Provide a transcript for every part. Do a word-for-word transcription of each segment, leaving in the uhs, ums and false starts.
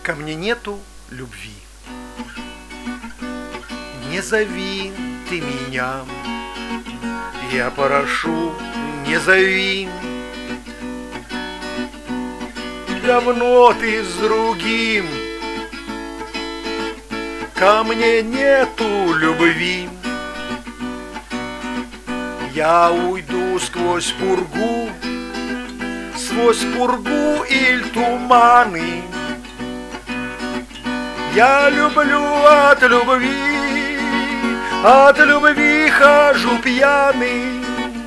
ко мне нету любви. Не зови ты меня, я прошу, не зови. Давно ты с другим, ко мне нету любви. Я уйду сквозь пургу, сквозь пургу или туманы. Я люблю от любви, от любви хожу пьяный.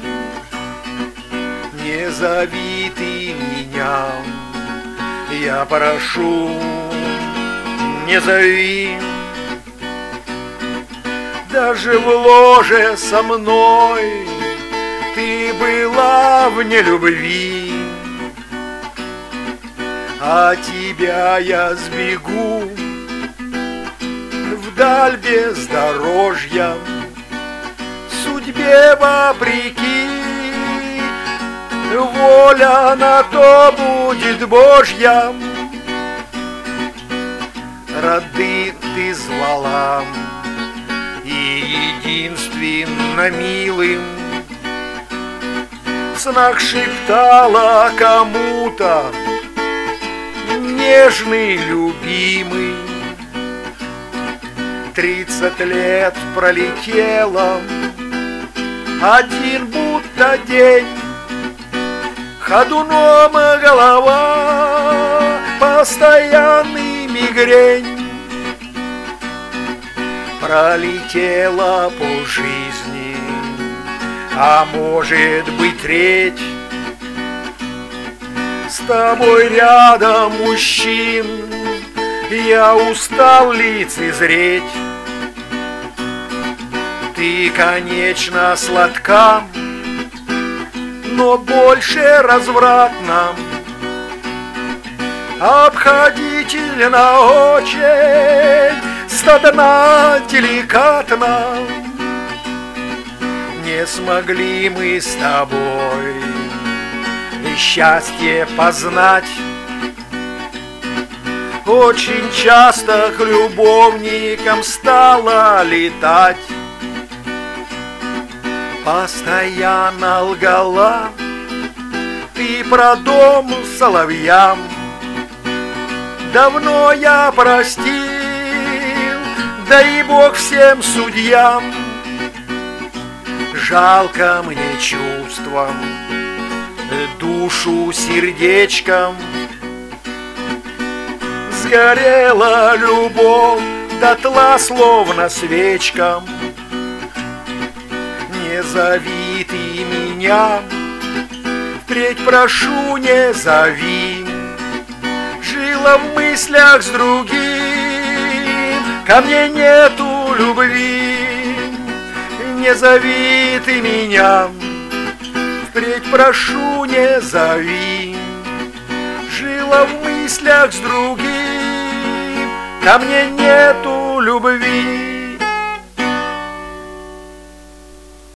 Не зови ты меня, я прошу, не зови. Даже в ложе со мной ты была вне любви, а тебя я сбегу вдаль бездорожья. Судьбе вопреки, воля на то будет Божья. Роды ты звала, и единственно милым в снах шептала кому-то нежный любимый. Тридцать лет пролетело, один будто день, ходуном голова, постоянный мигрень. Пролетела по жизни, а может быть треть. С тобой рядом мужчин я устал лицезреть. Ты, конечно, сладка, но больше развратна, обходительно очень, стадна деликатна. Не смогли мы с тобой счастье познать. Очень часто к любовникам стала летать. Постоянно лгала ты про дом соловьям. Давно я простил, да и Бог всем судьям. Жалко мне чувством, душу сердечком. Сгорела любовь дотла, словно свечкам. Не зови ты меня, впредь прошу, не зови. Жила в мыслях с другим, ко мне нету любви. Не зови ты меня, впредь прошу, не зови. Жила в мыслях с другим, ко мне нету любви.